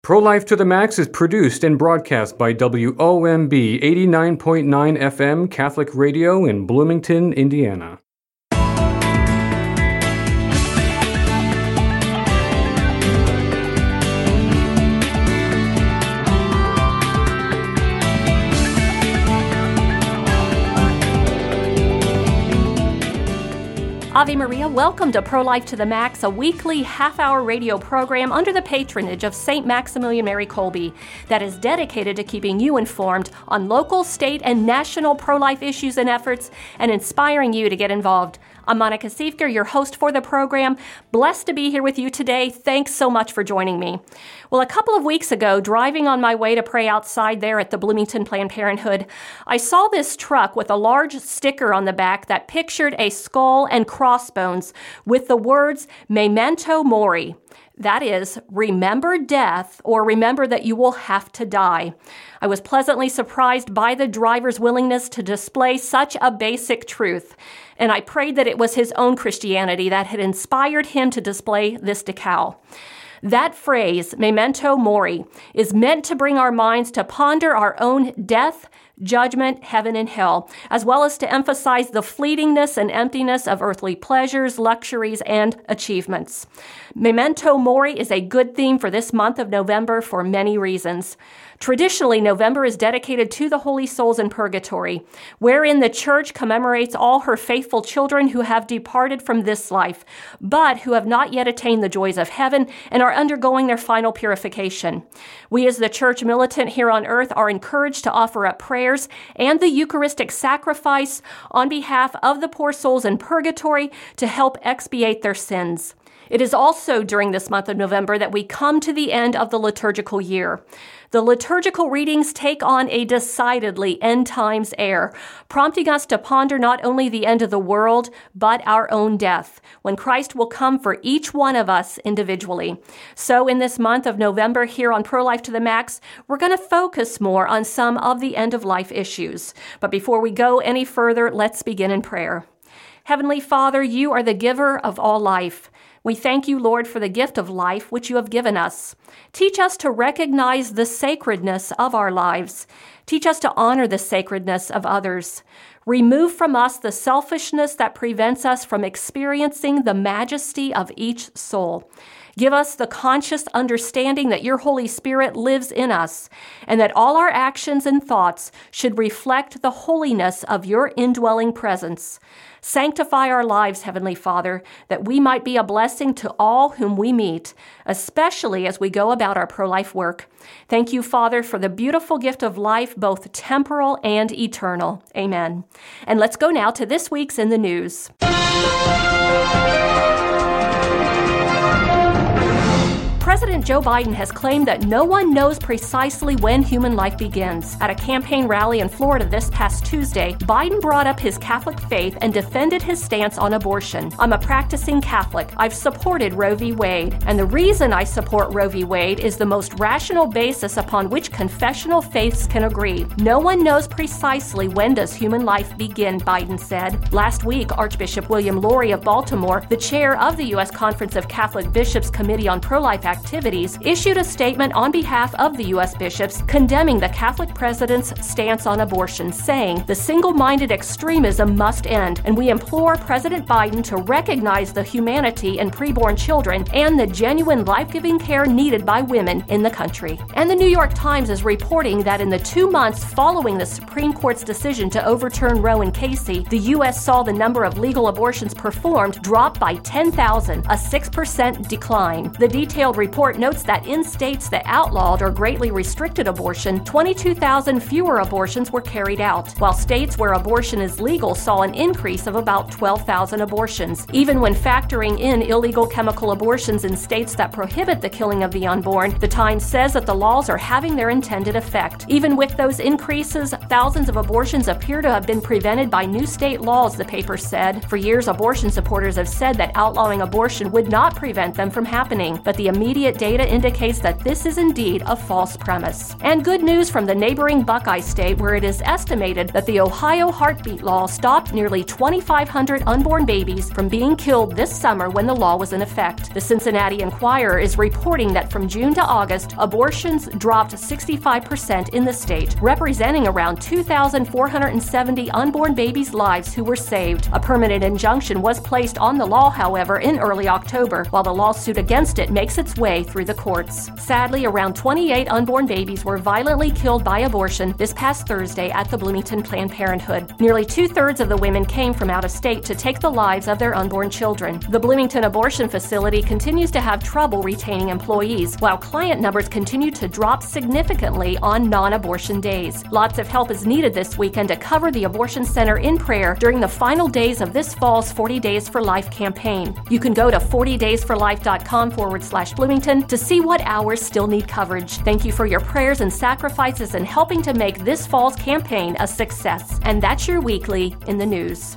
Pro-Life to the Max is produced and broadcast by WOMB 89.9 FM Catholic Radio in Bloomington, Indiana. Ave Maria, welcome to Pro-Life to the Max, a weekly half-hour radio program under the patronage of St. Maximilian Mary Kolbe that is dedicated to keeping you informed on local, state, and national pro-life issues and efforts and inspiring you to get involved. I'm Monica Siefker, your host for the program. Blessed to be here with you today. Thanks so much for joining me. Well, a couple of weeks ago, driving on my way to pray outside there at the Bloomington Planned Parenthood, I saw this truck with a large sticker on the back that pictured a skull and crossbones with the words Memento Mori. That is, remember death, or remember that you will have to die. I was pleasantly surprised by the driver's willingness to display such a basic truth, and I prayed that it was his own Christianity that had inspired him to display this decal. That phrase, Memento Mori, is meant to bring our minds to ponder our own death, judgment, heaven, and hell, as well as to emphasize the fleetingness and emptiness of earthly pleasures, luxuries, and achievements. Memento Mori is a good theme for this month of November for many reasons. Traditionally, November is dedicated to the holy souls in purgatory, wherein the Church commemorates all her faithful children who have departed from this life, but who have not yet attained the joys of heaven and are undergoing their final purification. We as the Church militant here on earth are encouraged to offer up prayers and the Eucharistic sacrifice on behalf of the poor souls in purgatory to help expiate their sins. It is also during this month of November that we come to the end of the liturgical year. The liturgical readings take on a decidedly end times air, prompting us to ponder not only the end of the world, but our own death, when Christ will come for each one of us individually. So in this month of November here on Pro-Life to the Max, we're going to focus more on some of the end-of-life issues. But before we go any further, let's begin in prayer. Heavenly Father, you are the giver of all life. We thank you, Lord, for the gift of life which you have given us. Teach us to recognize the sacredness of our lives. Teach us to honor the sacredness of others. Remove from us the selfishness that prevents us from experiencing the majesty of each soul. Give us the conscious understanding that your Holy Spirit lives in us, and that all our actions and thoughts should reflect the holiness of your indwelling presence. Sanctify our lives, Heavenly Father, that we might be a blessing to all whom we meet, especially as we go about our pro-life work. Thank you, Father, for the beautiful gift of life, both temporal and eternal. Amen. And let's go now to this week's In the News. President Joe Biden has claimed that no one knows precisely when human life begins. At a campaign rally in Florida this past Tuesday, Biden brought up his Catholic faith and defended his stance on abortion. I'm a practicing Catholic. I've supported Roe v. Wade. And the reason I support Roe v. Wade is the most rational basis upon which confessional faiths can agree. No one knows precisely when does human life begin, Biden said. Last week, Archbishop William Lori of Baltimore, the chair of the U.S. Conference of Catholic Bishops Committee on Pro-Life Activities, issued a statement on behalf of the U.S. bishops condemning the Catholic president's stance on abortion, saying the single-minded extremism must end, and we implore President Biden to recognize the humanity in preborn children and the genuine life-giving care needed by women in the country. And the New York Times is reporting that in the 2 months following the Supreme Court's decision to overturn Roe and Casey, the U.S. saw the number of legal abortions performed drop by 10,000, a 6% decline. The detailed report notes that in states that outlawed or greatly restricted abortion, 22,000 fewer abortions were carried out, while states where abortion is legal saw an increase of about 12,000 abortions. Even when factoring in illegal chemical abortions in states that prohibit the killing of the unborn, the Times says that the laws are having their intended effect. Even with those increases, thousands of abortions appear to have been prevented by new state laws, the paper said. For years, abortion supporters have said that outlawing abortion would not prevent them from happening, but the immediate immediate data indicates that this is indeed a false premise. And good news from the neighboring Buckeye State, where it is estimated that the Ohio heartbeat law stopped nearly 2,500 unborn babies from being killed this summer when the law was in effect. The Cincinnati Enquirer is reporting that from June to August, abortions dropped 65% in the state, representing around 2,470 unborn babies' lives who were saved. A permanent injunction was placed on the law, however, in early October, while the lawsuit against it makes its way through the courts. Sadly, around 28 unborn babies were violently killed by abortion this past Thursday at the Bloomington Planned Parenthood. Nearly 2/3 of the women came from out of state to take the lives of their unborn children. The Bloomington abortion facility continues to have trouble retaining employees, while client numbers continue to drop significantly on non-abortion days. Lots of help is needed this weekend to cover the abortion center in prayer during the final days of this fall's 40 Days for Life campaign. You can go to 40daysforlife.com/Bloomington to see what hours still need coverage. Thank you for your prayers and sacrifices in helping to make this fall's campaign a success. And that's your weekly in the news.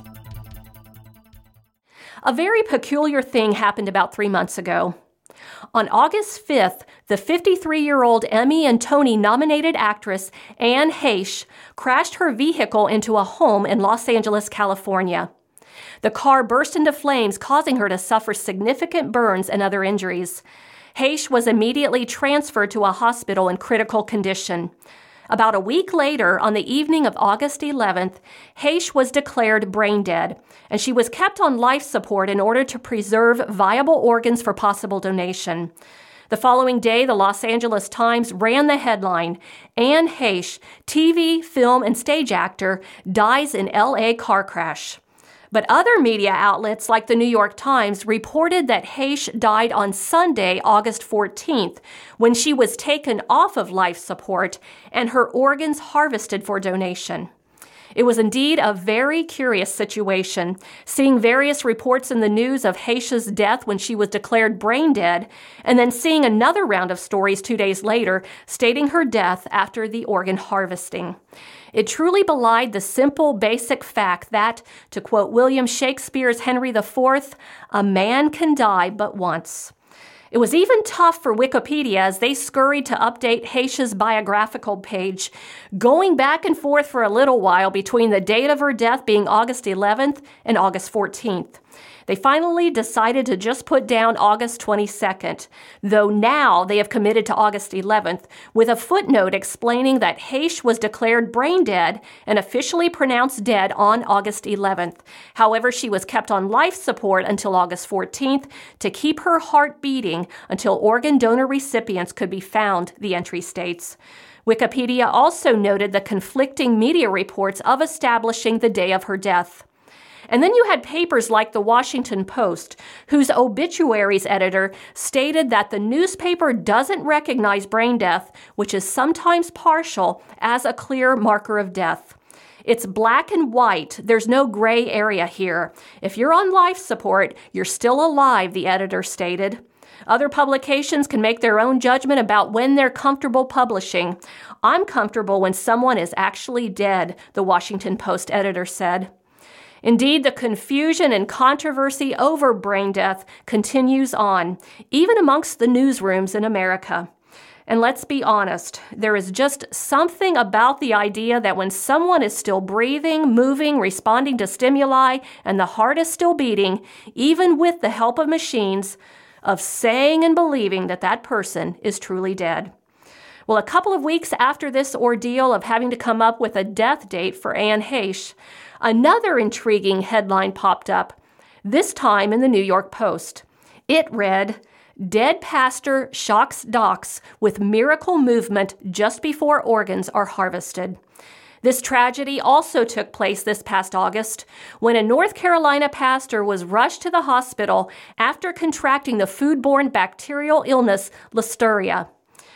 A very peculiar thing happened about 3 months ago. On August 5th, the 53-year-old Emmy and Tony-nominated actress Anne Heche crashed her vehicle into a home in Los Angeles, California. The car burst into flames, causing her to suffer significant burns and other injuries. Heche was immediately transferred to a hospital in critical condition. About a week later, on the evening of August 11th, Heche was declared brain dead, and she was kept on life support in order to preserve viable organs for possible donation. The following day, the Los Angeles Times ran the headline, "Anne Heche, TV, film, and stage actor, dies in L.A. car crash." But other media outlets like the New York Times reported that Heche died on Sunday, August 14th, when she was taken off of life support and her organs harvested for donation. It was indeed a very curious situation, seeing various reports in the news of Heche's death when she was declared brain dead, and then seeing another round of stories 2 days later stating her death after the organ harvesting. It truly belied the simple, basic fact that, to quote William Shakespeare's Henry IV, a man can die but once. It was even tough for Wikipedia as they scurried to update Heche's biographical page, going back and forth for a little while between the date of her death being August 11th and August 14th. They finally decided to just put down August 22nd, though now they have committed to August 11th, with a footnote explaining that Heche was declared brain dead and officially pronounced dead on August 11th. However, she was kept on life support until August 14th to keep her heart beating until organ donor recipients could be found, the entry states. Wikipedia also noted the conflicting media reports of establishing the day of her death. And then you had papers like the Washington Post, whose obituaries editor stated that the newspaper doesn't recognize brain death, which is sometimes partial, as a clear marker of death. It's black and white. There's no gray area here. If you're on life support, you're still alive, the editor stated. Other publications can make their own judgment about when they're comfortable publishing. I'm comfortable when someone is actually dead, the Washington Post editor said. Indeed, the confusion and controversy over brain death continues on, even amongst the newsrooms in America. And let's be honest, there is just something about the idea that when someone is still breathing, moving, responding to stimuli, and the heart is still beating, even with the help of machines, of saying and believing that that person is truly dead. Well, a couple of weeks after this ordeal of having to come up with a death date for Anne Heche, another intriguing headline popped up, this time in the New York Post. It read, "Dead pastor shocks docs with miracle movement just before organs are harvested." This tragedy also took place this past August when a North Carolina pastor was rushed to the hospital after contracting the foodborne bacterial illness Listeria.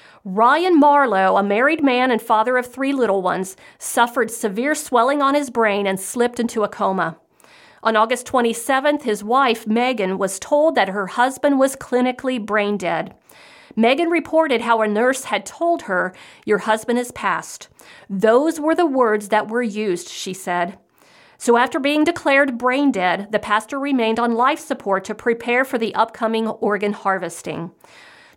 Ryan Marlowe, a married man and father of 3 little ones, suffered severe swelling on his brain and slipped into a coma. On August 27th, his wife, Megan, was told that her husband was clinically brain dead. Megan reported how a nurse had told her, "Your husband has passed." Those were the words that were used, she said. So after being declared brain dead, the pastor remained on life support to prepare for the upcoming organ harvesting.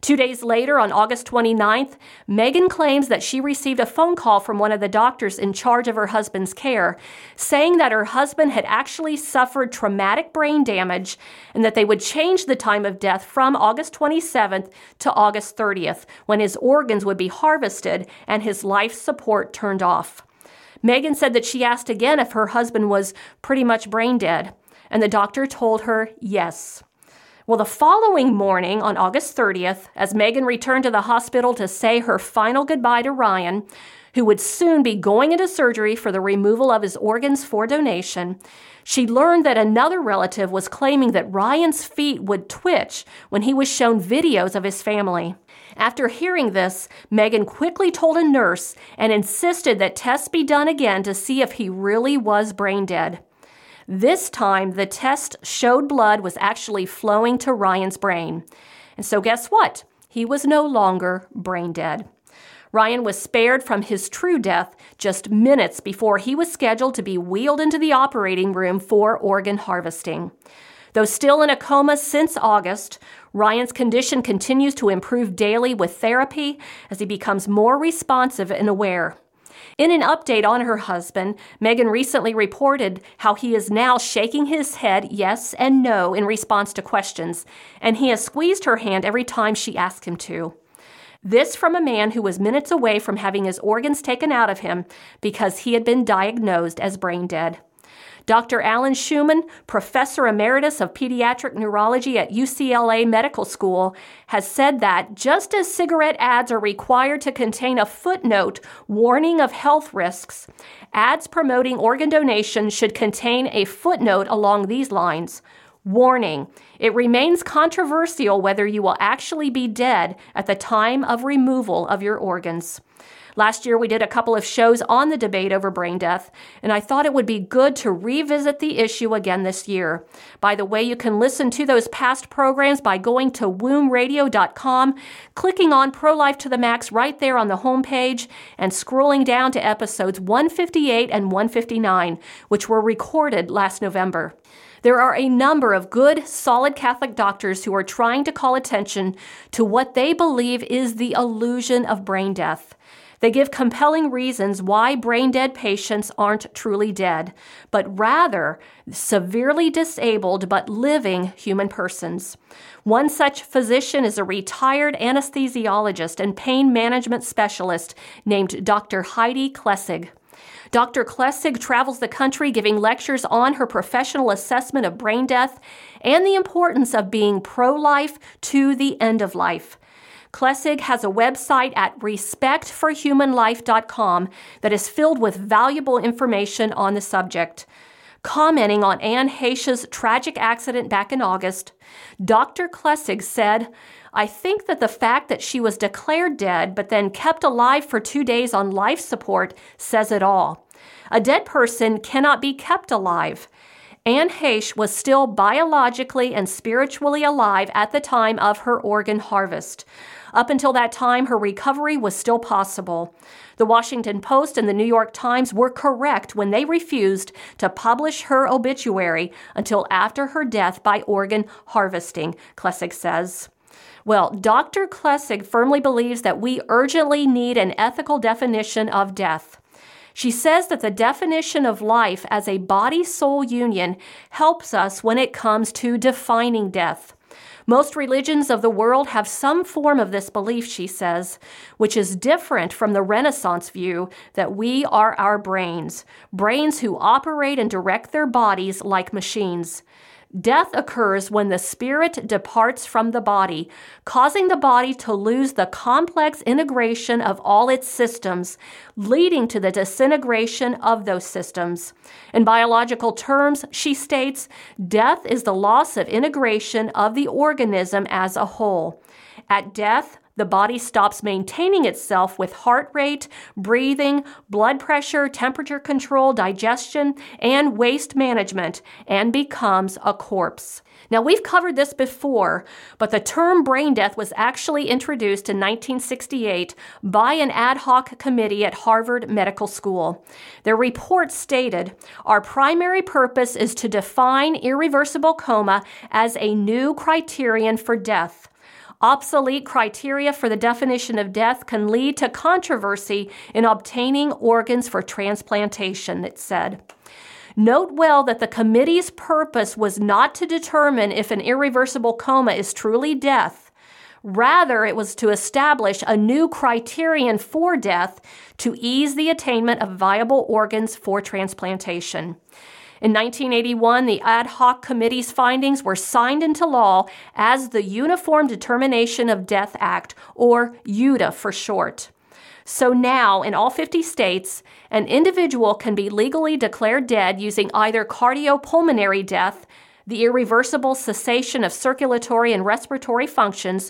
2 days later, on August 29th, Megan claims that she received a phone call from one of the doctors in charge of her husband's care, saying that her husband had actually suffered traumatic brain damage and that they would change the time of death from August 27th to August 30th, when his organs would be harvested and his life support turned off. Megan said that she asked again if her husband was pretty much brain dead, and the doctor told her yes. Well, the following morning, on August 30th, as Megan returned to the hospital to say her final goodbye to Ryan, who would soon be going into surgery for the removal of his organs for donation, she learned that another relative was claiming that Ryan's feet would twitch when he was shown videos of his family. After hearing this, Megan quickly told a nurse and insisted that tests be done again to see if he really was brain dead. This time, the test showed blood was actually flowing to Ryan's brain. And so guess what? He was no longer brain dead. Ryan was spared from his true death just minutes before he was scheduled to be wheeled into the operating room for organ harvesting. Though still in a coma since August, Ryan's condition continues to improve daily with therapy as he becomes more responsive and aware. In an update on her husband, Megan recently reported how he is now shaking his head yes and no in response to questions, and he has squeezed her hand every time she asks him to. This from a man who was minutes away from having his organs taken out of him because he had been diagnosed as brain dead. Dr. Alan Schumann, Professor Emeritus of Pediatric Neurology at UCLA Medical School, has said that just as cigarette ads are required to contain a footnote warning of health risks, ads promoting organ donation should contain a footnote along these lines. Warning: it remains controversial whether you will actually be dead at the time of removal of your organs. Last year, we did a couple of shows on the debate over brain death, and I thought it would be good to revisit the issue again this year. By the way, you can listen to those past programs by going to wombradio.com, clicking on Pro-Life to the Max right there on the homepage, and scrolling down to episodes 158 and 159, which were recorded last November. There are a number of good, solid Catholic doctors who are trying to call attention to what they believe is the illusion of brain death. They give compelling reasons why brain-dead patients aren't truly dead, but rather severely disabled but living human persons. One such physician is a retired anesthesiologist and pain management specialist named Dr. Heidi Klessig. Dr. Klessig travels the country giving lectures on her professional assessment of brain death and the importance of being pro-life to the end of life. Klessig has a website at respectforhumanlife.com that is filled with valuable information on the subject. Commenting on Anne Heche's tragic accident back in August, Dr. Klessig said, "I think that the fact that she was declared dead but then kept alive for 2 days on life support says it all. A dead person cannot be kept alive. Anne Heche was still biologically and spiritually alive at the time of her organ harvest. Up until that time, her recovery was still possible. The Washington Post and the New York Times were correct when they refused to publish her obituary until after her death by organ harvesting," Klessig says. Well, Dr. Klessig firmly believes that we urgently need an ethical definition of death. She says that the definition of life as a body-soul union helps us when it comes to defining death. Most religions of the world have some form of this belief, she says, which is different from the Renaissance view that we are our brains who operate and direct their bodies like machines. Death occurs when the spirit departs from the body, causing the body to lose the complex integration of all its systems, leading to the disintegration of those systems. In biological terms, she states, death is the loss of integration of the organism as a whole. At death, the body stops maintaining itself with heart rate, breathing, blood pressure, temperature control, digestion, and waste management, and becomes a corpse. Now, we've covered this before, but the term brain death was actually introduced in 1968 by an ad hoc committee at Harvard Medical School. Their report stated, "Our primary purpose is to define irreversible coma as a new criterion for death. Obsolete criteria for the definition of death can lead to controversy in obtaining organs for transplantation, it said. Note well that the committee's purpose was not to determine if an irreversible coma is truly death. Rather, it was to establish a new criterion for death to ease the attainment of viable organs for transplantation. In 1981, the ad hoc committee's findings were signed into law as the Uniform Determination of Death Act, or UDA for short. So now, in all 50 states, an individual can be legally declared dead using either cardiopulmonary death, the irreversible cessation of circulatory and respiratory functions,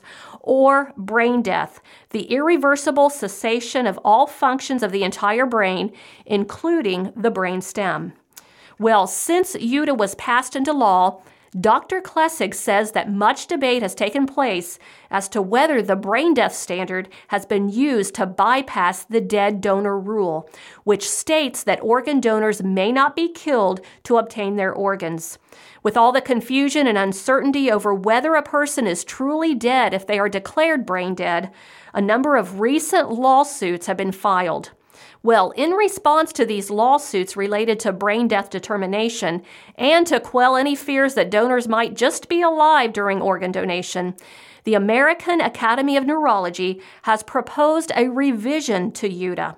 or brain death, the irreversible cessation of all functions of the entire brain, including the brain stem. Well, since UDA was passed into law, Dr. Klessig says that much debate has taken place as to whether the brain death standard has been used to bypass the dead donor rule, which states that organ donors may not be killed to obtain their organs. With all the confusion and uncertainty over whether a person is truly dead if they are declared brain dead, a number of recent lawsuits have been filed. Well, in response to these lawsuits related to brain death determination and to quell any fears that donors might just be alive during organ donation, the American Academy of Neurology has proposed a revision to UDA.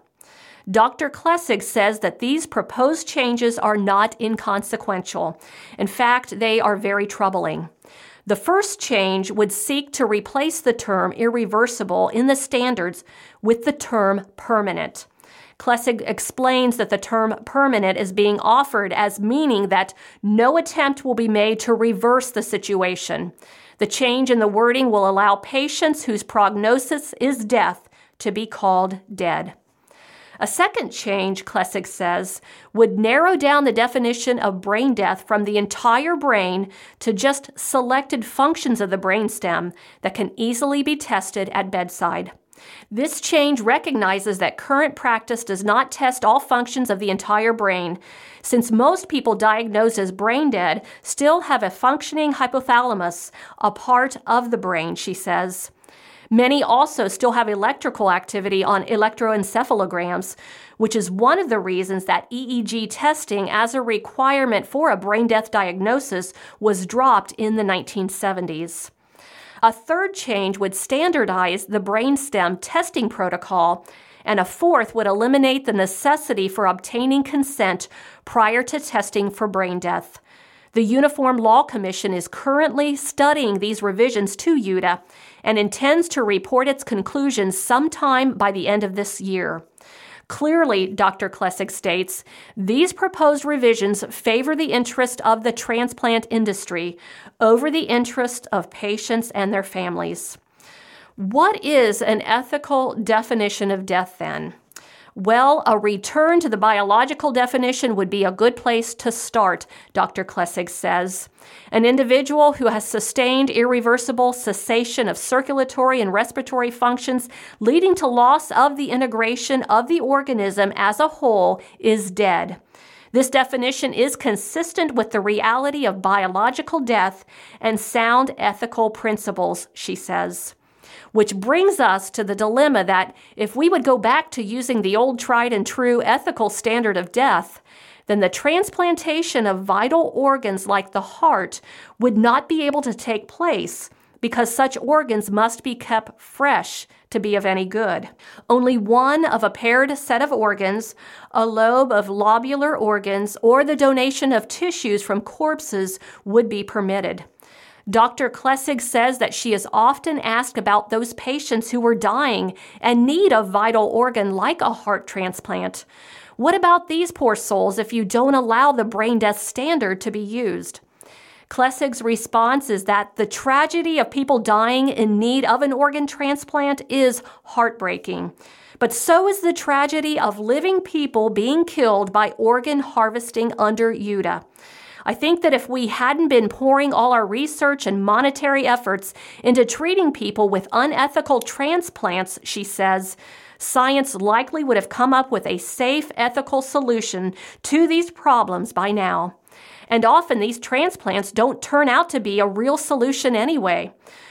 Dr. Klessig says that these proposed changes are not inconsequential. In fact, they are very troubling. The first change would seek to replace the term irreversible in the standards with the term permanent. Klessig explains that the term permanent is being offered as meaning that no attempt will be made to reverse the situation. The change in the wording will allow patients whose prognosis is death to be called dead. A second change, Klessig says, would narrow down the definition of brain death from the entire brain to just selected functions of the brainstem that can easily be tested at bedside. This change recognizes that current practice does not test all functions of the entire brain, since most people diagnosed as brain dead still have a functioning hypothalamus, a part of the brain, she says. Many also still have electrical activity on electroencephalograms, which is one of the reasons that EEG testing as a requirement for a brain death diagnosis was dropped in the 1970s. A third change would standardize the brainstem testing protocol, and a fourth would eliminate the necessity for obtaining consent prior to testing for brain death. The Uniform Law Commission is currently studying these revisions to UDA and intends to report its conclusions sometime by the end of this year. Clearly, Dr. Klessig states, these proposed revisions favor the interest of the transplant industry over the interest of patients and their families. What is an ethical definition of death then? Well, a return to the biological definition would be a good place to start, Dr. Klessig says. An individual who has sustained irreversible cessation of circulatory and respiratory functions leading to loss of the integration of the organism as a whole is dead. This definition is consistent with the reality of biological death and sound ethical principles, she says. Which brings us to the dilemma that if we would go back to using the old tried and true ethical standard of death, then the transplantation of vital organs like the heart would not be able to take place because such organs must be kept fresh to be of any good. Only one of a paired set of organs, a lobe of lobular organs, or the donation of tissues from corpses would be permitted. Dr. Klessig says that she is often asked about those patients who are dying and need a vital organ like a heart transplant. What about these poor souls if you don't allow the brain death standard to be used? Klessig's response is that the tragedy of people dying in need of an organ transplant is heartbreaking. But so is the tragedy of living people being killed by organ harvesting under UDA. I think that if we hadn't been pouring all our research and monetary efforts into treating people with unethical transplants, she says, science likely would have come up with a safe, ethical solution to these problems by now. And often these transplants don't turn out to be a real solution anyway.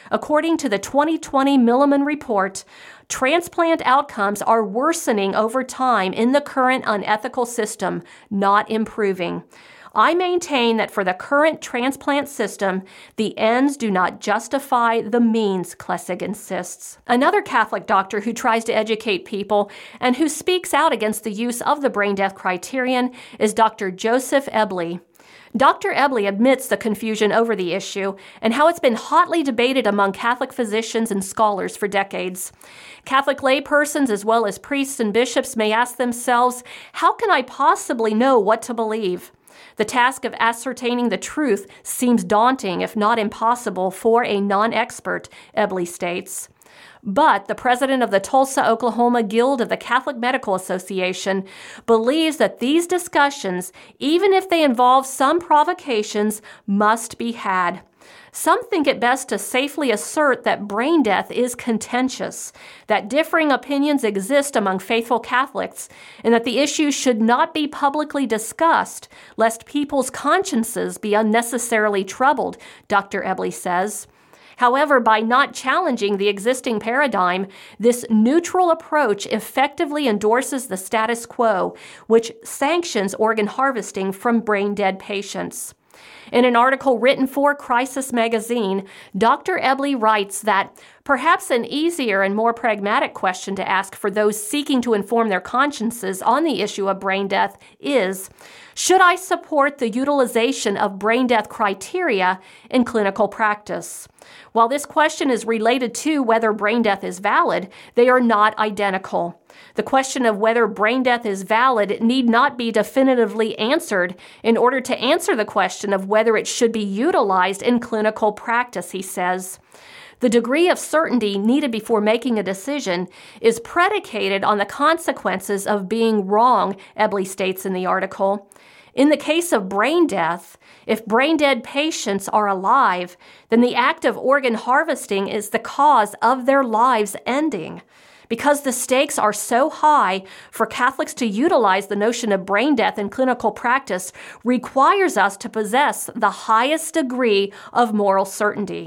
According to the 2020 Milliman report, transplant outcomes are worsening over time in the current unethical system, not improving. I maintain that for the current transplant system, the ends do not justify the means, Klessig insists. Another Catholic doctor who tries to educate people and who speaks out against the use of the brain death criterion is Dr. Joseph Ebley. Dr. Ebley admits the confusion over the issue and how it's been hotly debated among Catholic physicians and scholars for decades. Catholic laypersons as well as priests and bishops may ask themselves, how can I possibly know what to believe? The task of ascertaining the truth seems daunting, if not impossible, for a non-expert, Ebley states. But the president of the Tulsa, Oklahoma Guild of the Catholic Medical Association believes that these discussions, even if they involve some provocations, must be had. Some think it best to safely assert that brain death is contentious, that differing opinions exist among faithful Catholics, and that the issue should not be publicly discussed, lest people's consciences be unnecessarily troubled, Dr. Ebley says. However, by not challenging the existing paradigm, this neutral approach effectively endorses the status quo, which sanctions organ harvesting from brain-dead patients. In an article written for Crisis Magazine, Dr. Ebley writes that perhaps an easier and more pragmatic question to ask for those seeking to inform their consciences on the issue of brain death is, should I support the utilization of brain death criteria in clinical practice? While this question is related to whether brain death is valid, they are not identical. The question of whether brain death is valid need not be definitively answered in order to answer the question of whether it should be utilized in clinical practice, he says. The degree of certainty needed before making a decision is predicated on the consequences of being wrong, Ebley states in the article. In the case of brain death, if brain-dead patients are alive, then the act of organ harvesting is the cause of their lives ending. Because the stakes are so high, for Catholics to utilize the notion of brain death in clinical practice requires us to possess the highest degree of moral certainty.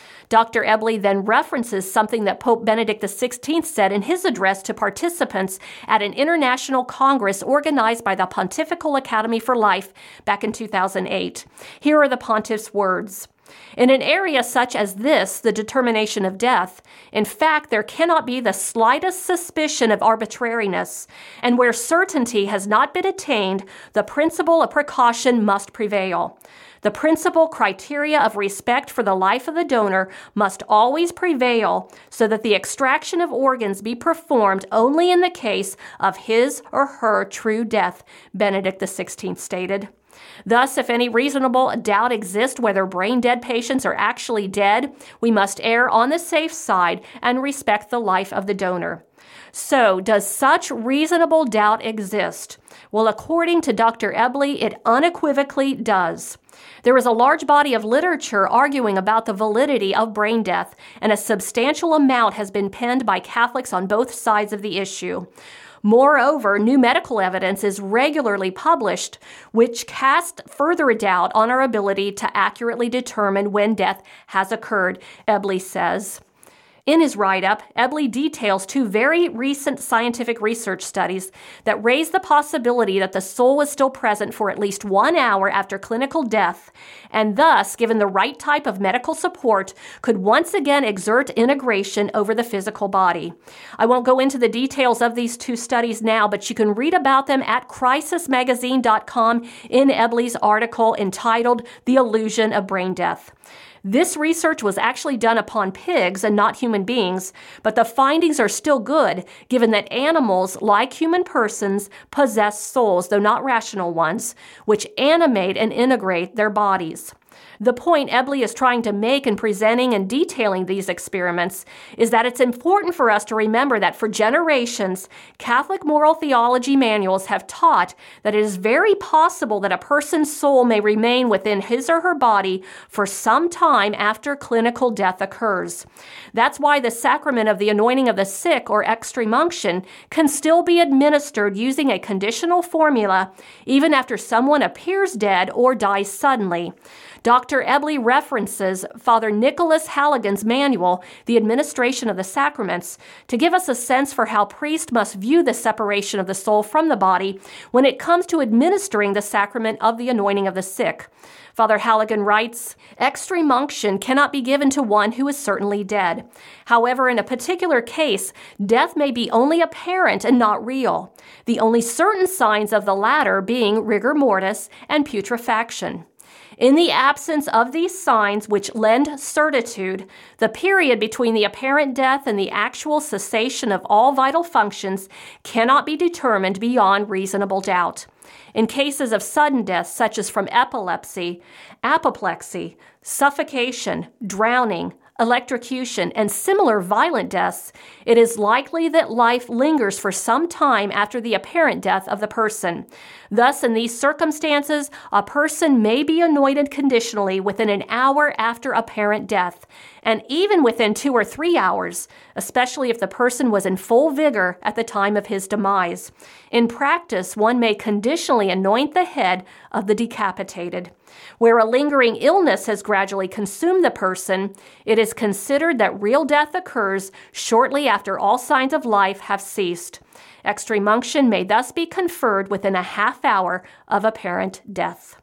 Dr. Ebley then references something that Pope Benedict XVI said in his address to participants at an international congress organized by the Pontifical Academy for Life back in 2008. Here are the pontiff's words. In an area such as this, the determination of death, in fact, there cannot be the slightest suspicion of arbitrariness, and where certainty has not been attained, the principle of precaution must prevail. The principal criteria of respect for the life of the donor must always prevail so that the extraction of organs be performed only in the case of his or her true death, Benedict XVI stated. Thus, if any reasonable doubt exists whether brain-dead patients are actually dead, we must err on the safe side and respect the life of the donor. So, does such reasonable doubt exist? Well, according to Dr. Ebley, it unequivocally does. There is a large body of literature arguing about the validity of brain death, and a substantial amount has been penned by Catholics on both sides of the issue. Moreover, new medical evidence is regularly published, which casts further doubt on our ability to accurately determine when death has occurred, Ebley says. In his write-up, Ebley details two very recent scientific research studies that raise the possibility that the soul was still present for at least 1 hour after clinical death, and thus, given the right type of medical support, could once again exert integration over the physical body. I won't go into the details of these two studies now, but you can read about them at crisismagazine.com in Ebley's article entitled The Illusion of Brain Death. This research was actually done upon pigs and not human beings, but the findings are still good, given that animals, like human persons, possess souls, though not rational ones, which animate and integrate their bodies. The point Ebley is trying to make in presenting and detailing these experiments is that it's important for us to remember that for generations, Catholic moral theology manuals have taught that it is very possible that a person's soul may remain within his or her body for some time after clinical death occurs. That's why the sacrament of the anointing of the sick, or extreme unction, can still be administered using a conditional formula even after someone appears dead or dies suddenly. Dr. Ebley references Father Nicholas Halligan's manual, The Administration of the Sacraments, to give us a sense for how priests must view the separation of the soul from the body when it comes to administering the sacrament of the anointing of the sick. Father Halligan writes, "Extreme unction cannot be given to one who is certainly dead. However, in a particular case, death may be only apparent and not real, the only certain signs of the latter being rigor mortis and putrefaction. In the absence of these signs which lend certitude, the period between the apparent death and the actual cessation of all vital functions cannot be determined beyond reasonable doubt. In cases of sudden death, such as from epilepsy, apoplexy, suffocation, drowning, electrocution, and similar violent deaths, it is likely that life lingers for some time after the apparent death of the person. Thus, in these circumstances, a person may be anointed conditionally within an hour after apparent death, and even within 2 or 3 hours, especially if the person was in full vigor at the time of his demise. In practice, one may conditionally anoint the head of the decapitated. Where a lingering illness has gradually consumed the person, it is considered that real death occurs shortly after all signs of life have ceased. Extreme unction may thus be conferred within a half hour of apparent death."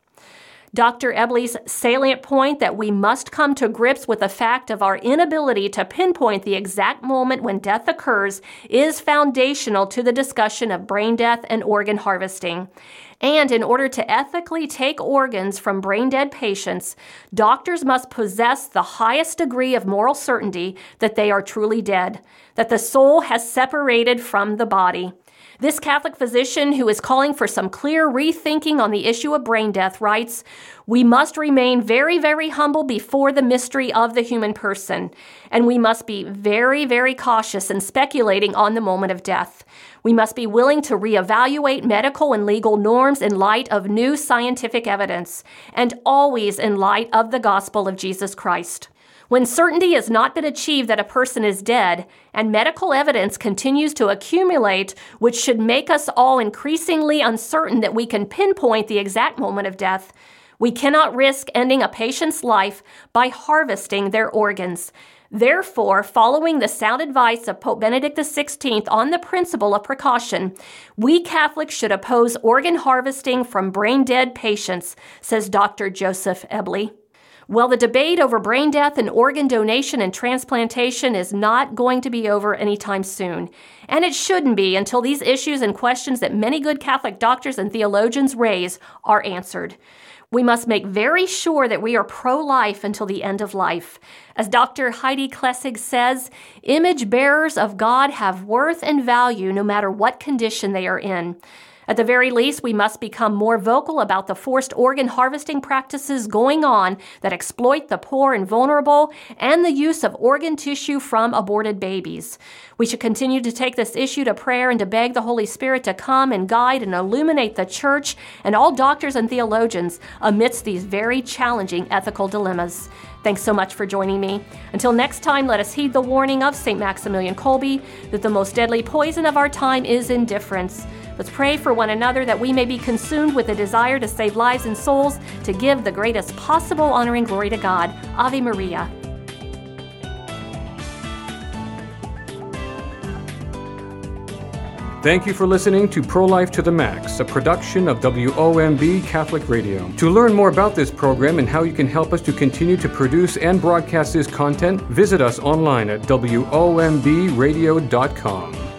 Dr. Ebley's salient point that we must come to grips with the fact of our inability to pinpoint the exact moment when death occurs is foundational to the discussion of brain death and organ harvesting. And in order to ethically take organs from brain-dead patients, doctors must possess the highest degree of moral certainty that they are truly dead, that the soul has separated from the body. This Catholic physician, who is calling for some clear rethinking on the issue of brain death, writes, "We must remain very, very humble before the mystery of the human person, and we must be very, very cautious in speculating on the moment of death. We must be willing to reevaluate medical and legal norms in light of new scientific evidence, and always in light of the gospel of Jesus Christ. When certainty has not been achieved that a person is dead, and medical evidence continues to accumulate, which should make us all increasingly uncertain that we can pinpoint the exact moment of death, we cannot risk ending a patient's life by harvesting their organs. Therefore, following the sound advice of Pope Benedict XVI on the principle of precaution, we Catholics should oppose organ harvesting from brain-dead patients," says Dr. Joseph Ebley. Well, the debate over brain death and organ donation and transplantation is not going to be over anytime soon. And it shouldn't be until these issues and questions that many good Catholic doctors and theologians raise are answered. We must make very sure that we are pro-life until the end of life. As Dr. Heidi Klessig says, image bearers of God have worth and value no matter what condition they are in. At the very least, we must become more vocal about the forced organ harvesting practices going on that exploit the poor and vulnerable, and the use of organ tissue from aborted babies. We should continue to take this issue to prayer and to beg the Holy Spirit to come and guide and illuminate the Church and all doctors and theologians amidst these very challenging ethical dilemmas. Thanks so much for joining me. Until next time, let us heed the warning of St. Maximilian Kolbe that the most deadly poison of our time is indifference. Let's pray for one another that we may be consumed with a desire to save lives and souls, to give the greatest possible honor and glory to God. Ave Maria. Thank you for listening to Pro-Life to the Max, a production of WOMB Catholic Radio. To learn more about this program and how you can help us to continue to produce and broadcast this content, visit us online at WOMBradio.com.